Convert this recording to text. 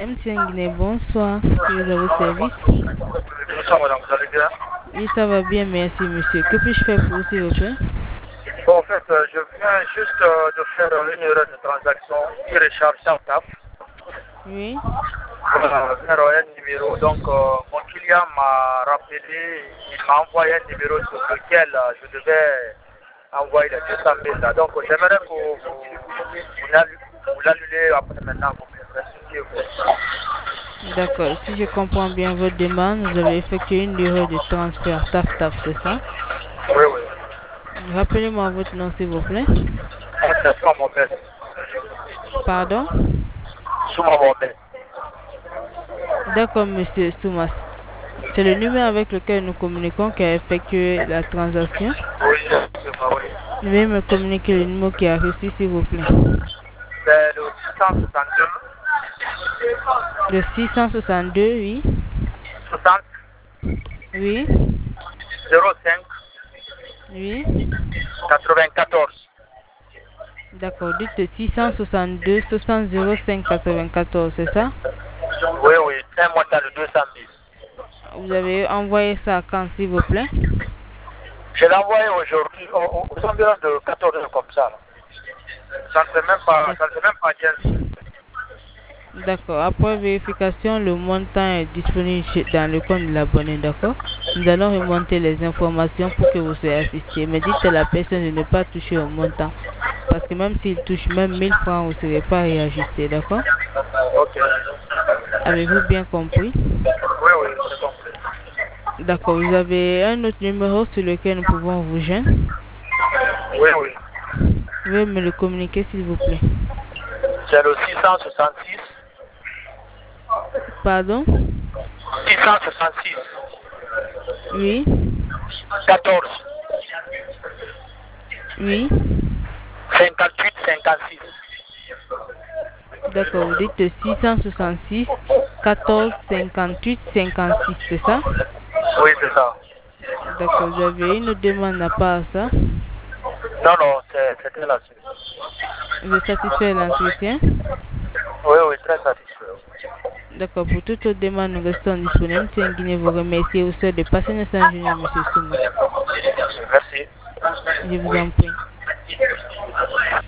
MTN Guinée, bonsoir. Suis à vos services. Bonsoir madame, vous allez bien? Oui, ça va bien, merci monsieur. Que puis-je faire pour vous, s'il vous plaît? Bon, en fait, je viens juste de faire une erreur de transaction qui recharge sans tap Oui. vers un numéro. Donc, mon client m'a rappelé, il m'a envoyé un numéro sur lequel je devais envoyer les 200 000 là. Donc, j'aimerais que vous l'annulez après maintenant. D'accord. Si je comprends bien votre demande, vous avez effectué une erreur de transfert TAF-TAF, c'est ça? Oui, oui. Rappelez-moi votre nom, s'il vous plaît. C'est sur mon bête. Pardon? Sur mon bête. D'accord, monsieur Soumas. C'est le numéro avec lequel nous communiquons qui a effectué la transaction. Oui, c'est moi, oui. Veuillez me communiquer le numéro qui a reçu, s'il vous plaît. C'est le 662 Le 662, oui. 60 Oui. 05 Oui. 94. D'accord. Dites 662 60 05 94, c'est ça? Oui, oui, un montant de 200 000. Vous avez envoyé ça quand, s'il vous plaît? Je l'ai envoyé aujourd'hui aux environs de 14 heures comme ça. Là. Ça ne fait même pas bien. D'accord. Après vérification, le montant est disponible dans le compte de l'abonné, d'accord? Nous allons remonter les informations pour que vous soyez assisté. Mais dites à la personne de ne pas toucher au montant. Parce que même s'il touche même 1000 francs, vous ne serez pas réajusté, d'accord? Ok. Avez-vous bien compris? Oui, oui, c'est compris. D'accord. Vous avez un autre numéro sur lequel nous pouvons vous joindre? Oui, oui. Veuillez me le communiquer, s'il vous plaît. C'est le 666. Pardon? 666. Oui? 14. Oui? 58, 56. D'accord. Vous dites 666 14 58 56, c'est ça? Oui, c'est ça. D'accord. Vous avez une demande à part à ça? Non, non, c'était là-dessus. Vous êtes satisfait de l'entretien? Oui, oui, très satisfait. D'accord. Pour toute autre demande, nous restons disponibles. Tiens, Guinée vous remercie et vous souhaite de passer une excellente journée, monsieur Soumas. Merci. Je vous en prie.